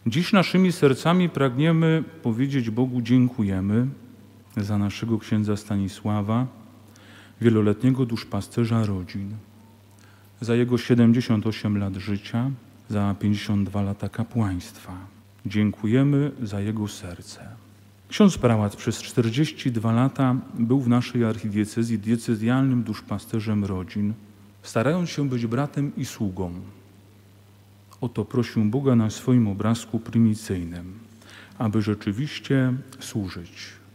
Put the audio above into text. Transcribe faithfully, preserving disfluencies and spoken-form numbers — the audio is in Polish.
Dziś naszymi sercami pragniemy powiedzieć Bogu dziękujemy za naszego księdza Stanisława, wieloletniego duszpasterza rodzin, za jego siedemdziesiąt osiem lat życia, za pięćdziesiąt dwa lata kapłaństwa. Dziękujemy za jego serce. Ksiądz prałat przez czterdzieści dwa lata był w naszej archidiecezji diecezjalnym duszpasterzem rodzin, starając się być bratem i sługą. O to prosił Boga na swoim obrazku prymicyjnym, aby rzeczywiście służyć.